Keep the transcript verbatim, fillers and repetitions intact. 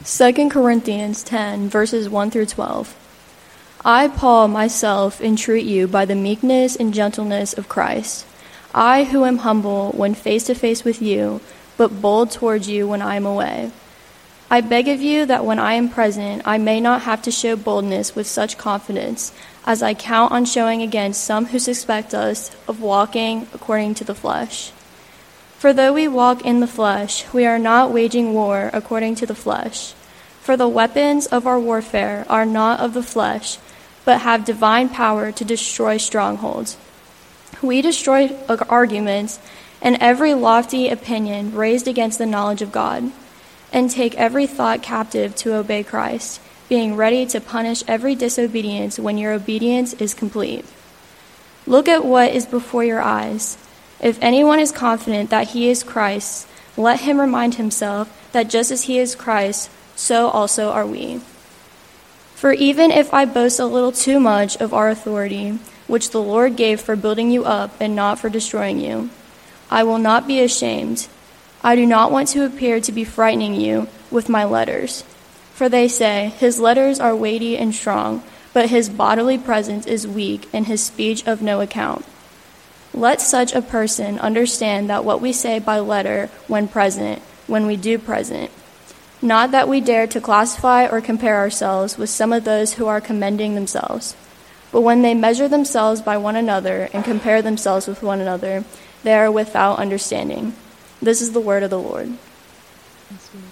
Second Corinthians ten, verses one through twelve. I, Paul, myself, entreat you by the meekness and gentleness of Christ. I, who am humble when face to face with you, but bold towards you when I am away. I beg of you that when I am present, I may not have to show boldness with such confidence, as I count on showing against some who suspect us of walking according to the flesh. For though we walk in the flesh, we are not waging war according to the flesh. For the weapons of our warfare are not of the flesh, but have divine power to destroy strongholds. We destroy arguments and every lofty opinion raised against the knowledge of God, and take every thought captive to obey Christ, being ready to punish every disobedience when your obedience is complete. Look at what is before your eyes. If anyone is confident that he is Christ, let him remind himself that just as he is Christ, so also are we. For even if I boast a little too much of our authority, which the Lord gave for building you up and not for destroying you, I will not be ashamed. I do not want to appear to be frightening you with my letters. For they say, his letters are weighty and strong, but his bodily presence is weak and his speech of no account. Let such a person understand that what we say by letter when present, when we do present, not that we dare to classify or compare ourselves with some of those who are commending themselves, but when they measure themselves by one another and compare themselves with one another, they are without understanding. This is the word of the Lord. Yes,